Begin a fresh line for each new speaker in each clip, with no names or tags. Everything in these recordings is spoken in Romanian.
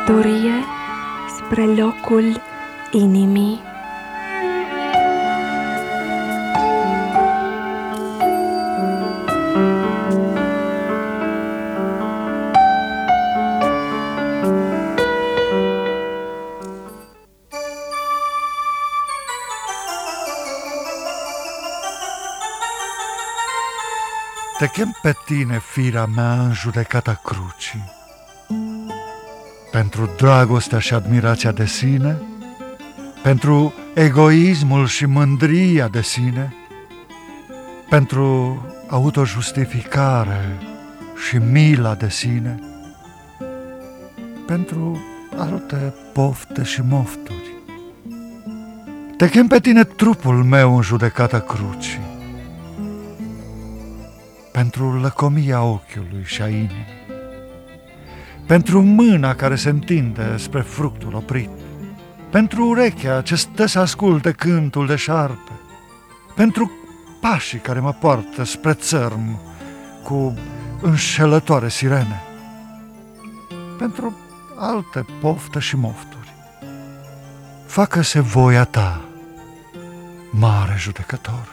călătorie spre locul inimii.
Te chem pe tine, firea mea, în judecata crucii, pentru dragostea și admirația de sine, pentru egoismul și mândria de sine, pentru autojustificare și mila de sine, pentru alte pofte și mofturi. Te chem pe tine, trupul meu, în judecata crucii, pentru lăcomia ochiului și a inimii, pentru mâna care se întinde spre fructul oprit, pentru urechea ce stă să asculte cântul de șarpe, pentru pașii care mă poartă spre țărm cu înșelătoare sirene, pentru alte pofte și mofturi. Facă-se voia ta, mare judecător.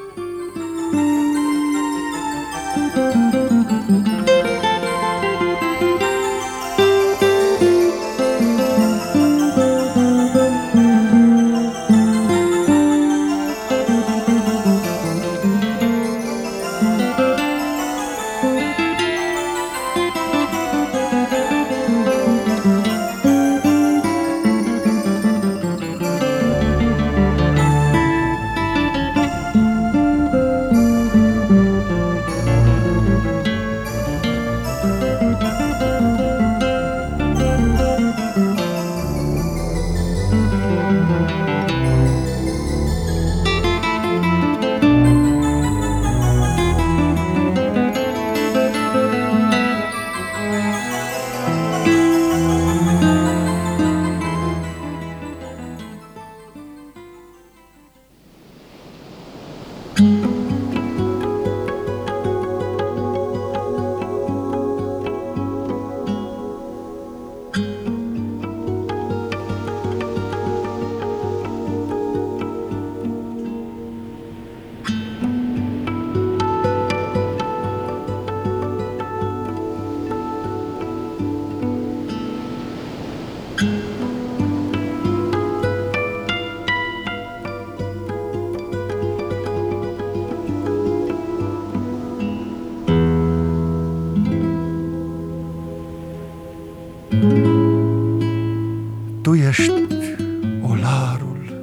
Tu ești olarul,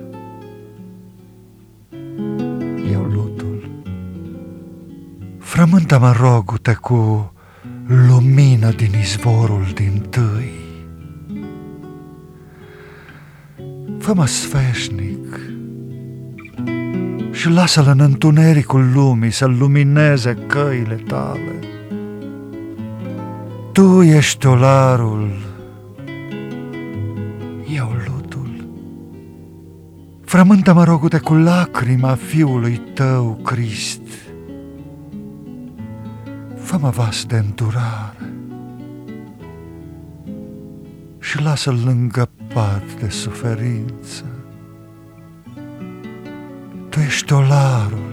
eu lutul. Frământă-mă, rogu-te, cu lumină din izvorul dintâi. Fă-mă sfeșnic și lasă-l în întunericul lumii să lumineze căile tale. Tu ești olarul, eu lutul. Frământă-mă, rogu-te, cu lacrima Fiului tău, Crist. Fă-mă vas de îndurare și lasă-l lângă pat de suferință. Tu ești olarul,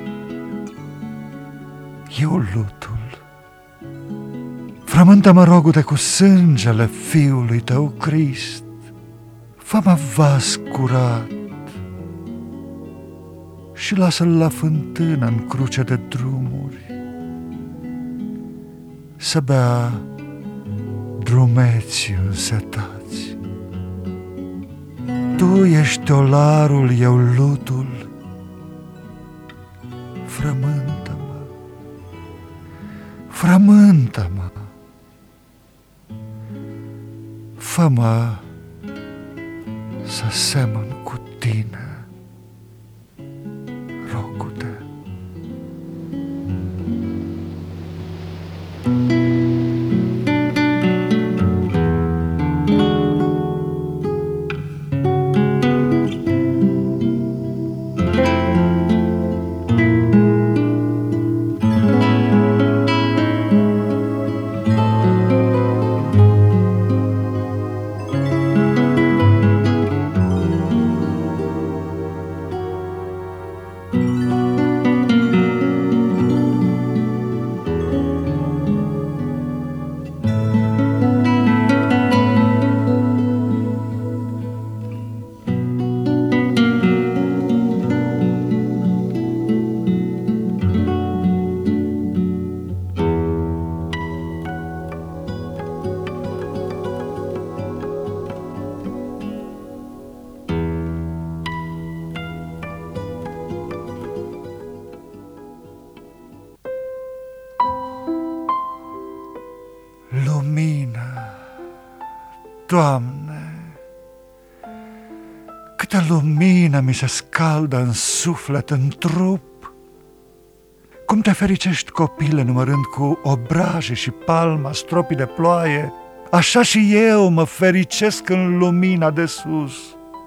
eu lutul. Frământă-mă, rogu-te, cu sângele Fiului tău, Crist. Fă-mă vas curat și lasă-l la fântână în cruce de drumuri, să bea drumeții însetați. Tu ești olarul, eu lutul. Frământă-mă, frământă-mă, fă-mă să semăn cu tine, rogu-te. Doamne, câtă lumină mi se scaldă în suflet, în trup! Cum te fericești, copile, numărând cu obraje și palma stropii de ploaie, așa și eu mă fericesc în lumina de sus.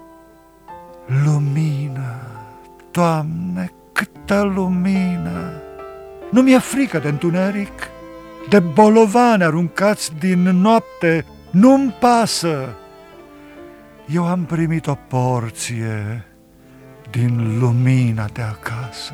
Lumină, Doamne, câtă lumină! Nu mi-e frică de întuneric, de bolovani aruncați din noapte, nu-mi pasă. Eu am primit o porție din lumina de acasă.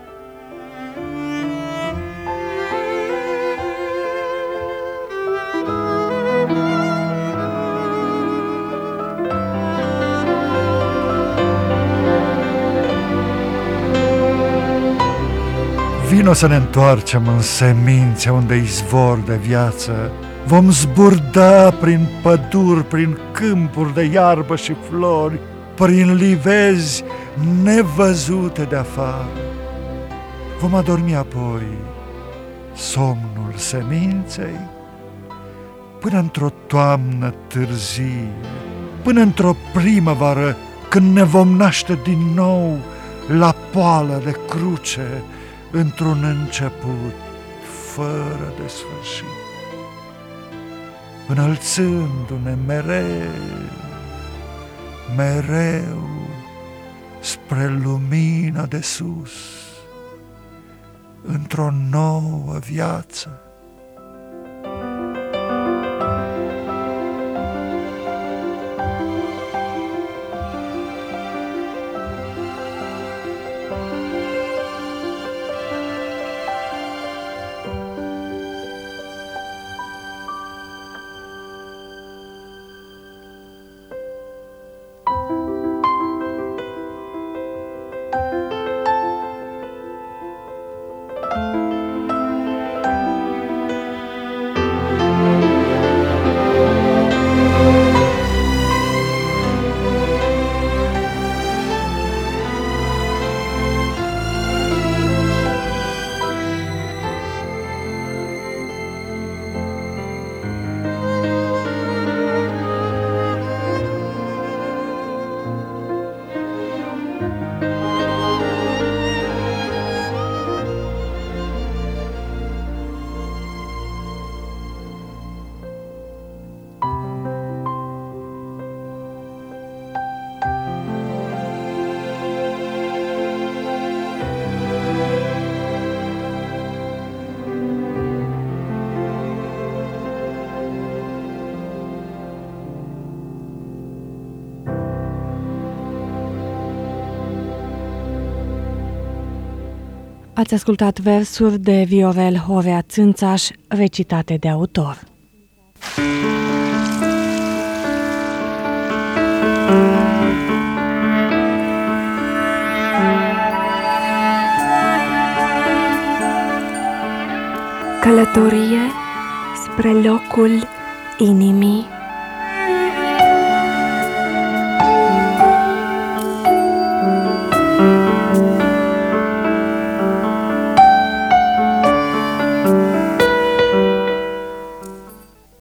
Vino să ne întoarcem în semințe unde izvor de viață. Vom zburda prin păduri, prin câmpuri de iarbă și flori, prin livezi nevăzute de afară. Vom adormi apoi somnul seminței până într-o toamnă târzie, până într-o primăvară când ne vom naște din nou la poală de cruce, într-un început fără de sfârșit, înălțându-ne mereu, mereu spre lumina de sus, într-o nouă viață.
Ați ascultat versuri de Viorel Horea Țânțaș, recitate de autor. Călătorie spre locul inimii.